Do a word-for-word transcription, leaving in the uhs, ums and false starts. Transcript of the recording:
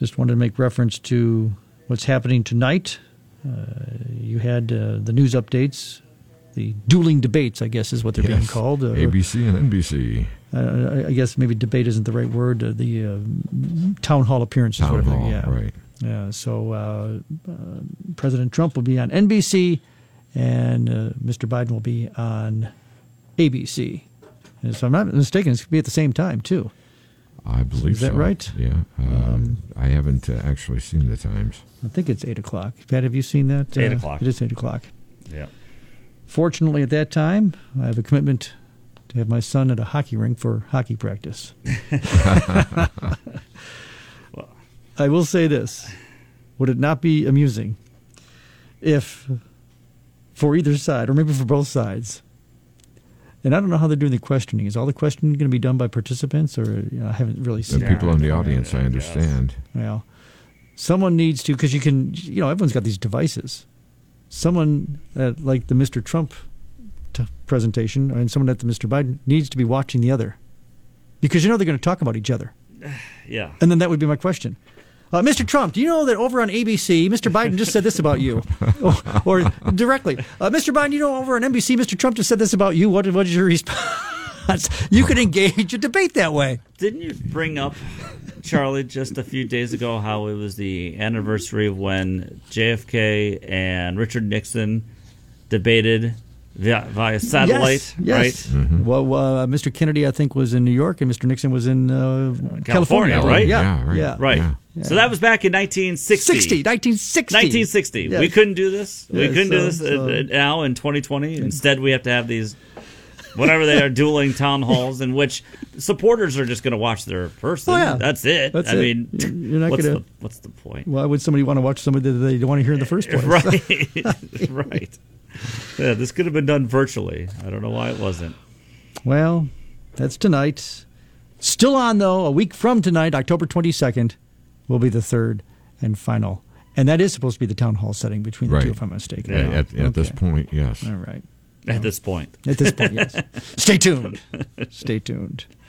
just wanted to make reference to what's happening tonight. Uh, you had uh, the news updates, the dueling debates, I guess is what they're yes. being called. Uh, A B C and N B C. Uh, I guess maybe debate isn't the right word. Uh, the uh, town hall appearances. Town whatever. hall, yeah. right. Yeah, so uh, uh, President Trump will be on N B C, and uh, Mister Biden will be on A B C. And so I'm not mistaken, it's going to be at the same time, too. I believe Is that so. right? Yeah. Uh, um, I haven't uh, actually seen the times. I think it's eight o'clock. Pat, have you seen that? It's eight uh, o'clock. It is eight o'clock. Yeah. Fortunately, at that time, I have a commitment to have my son at a hockey rink for hockey practice. Well, I will say this. Would it not be amusing if, for either side, or maybe for both sides, and I don't know how they're doing the questioning. Is all the questioning going to be done by participants, or you know, I haven't really seen The that. people in the audience, I understand. Well, someone needs to, because you can, you know, everyone's got these devices. Someone at, like the Mister Trump t- presentation, and someone at the Mister Biden needs to be watching the other, because you know they're going to talk about each other. Yeah. And then that would be my question. Uh, Mister Trump, do you know that over on A B C, Mister Biden just said this about you? or, or directly, uh, Mister Biden, you know over on N B C, Mister Trump just said this about you. What, what is your response? You could engage a debate that way. Didn't you bring up, Charlie, just a few days ago how it was the anniversary of when J F K and Richard Nixon debated via, via satellite, yes, yes. right? Mm-hmm. Well, uh, Mister Kennedy, I think, was in New York, and Mister Nixon was in uh, California, California, right? Yeah, Yeah, right. yeah. Right. Yeah. Yeah. So that was back in nineteen sixty. sixty, nineteen sixty. nineteen sixty. Yes. We couldn't do this. We Yeah, couldn't do so- this uh, so- now in twenty twenty. Instead, we have to have these, whatever they are, dueling town halls in which supporters are just going to watch their person. Oh, yeah. That's it. That's I it. mean, You're not what's, gonna- the, what's the point? Why would somebody want to watch somebody that they don't want to hear in the first place? Right. Right. Yeah, this could have been done virtually. I don't know why it wasn't. Well, that's tonight. Still on, though, a week from tonight, October twenty-second, will be the third and final. And that is supposed to be the town hall setting between the Right. two, if I'm not mistaken. Yeah. At, at this Okay. point, yes. All right. At this point. At this point, yes. Stay tuned. Stay tuned.